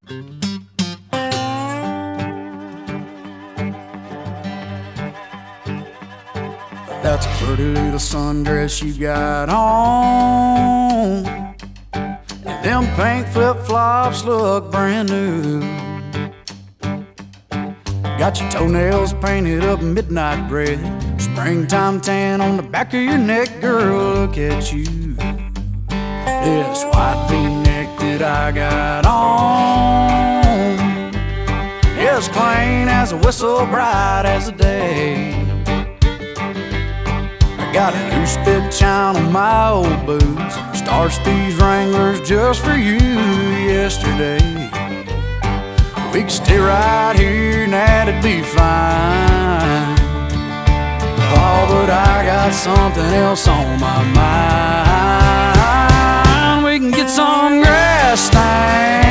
That's a pretty little sundress you got on, and them pink flip-flops look brand new. Got your toenails painted up midnight red, springtime tan on the back of your neck, girl, look at you. This white V-neck that I got on is clean as a whistle, bright as the day. I got a new spit shine on my old boots, starched these Wranglers just for you yesterday. We could stay right here and that'd be fine. Oh, but I got something else on my mind. We can get some grass stains